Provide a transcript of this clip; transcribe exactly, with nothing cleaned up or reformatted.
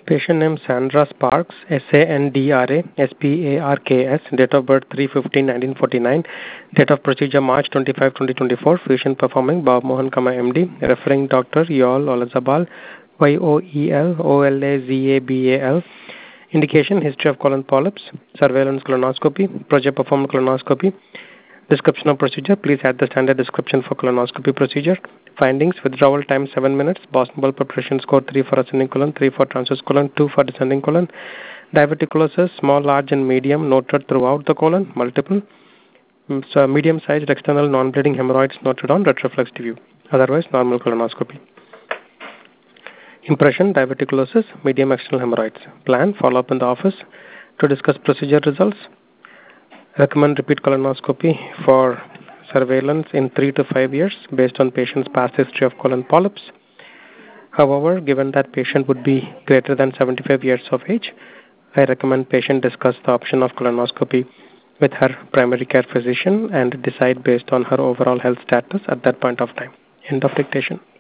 Patient name Sandra Sparks, S A N D R A S P A R K S, date of birth three fifteen nineteen forty-nine, date of procedure March twenty-fifth twenty twenty-four, physician performing Bob Mohan, M D, referring doctor Yol Olazabal, Y O E L O L A Z A B A L. Indication history of colon polyps, surveillance colonoscopy, project performed colonoscopy. Description of procedure. Please add the standard description for colonoscopy procedure. Findings. Withdrawal time seven minutes. Boston Ball preparation score three for ascending colon, three for transverse colon, two for descending colon. Diverticulosis small, large and medium noted throughout the colon. Multiple. Mm, So medium sized external non-bleeding hemorrhoids noted on retroflex view. Otherwise normal colonoscopy. Impression. Diverticulosis. Medium external hemorrhoids. Plan. Follow up in the office to discuss procedure results. Recommend repeat colonoscopy for surveillance in three to five years based on patient's past history of colon polyps. However, given that patient would be greater than seventy-five years of age, I recommend patient discuss the option of colonoscopy with her primary care physician and decide based on her overall health status at that point of time. End of dictation.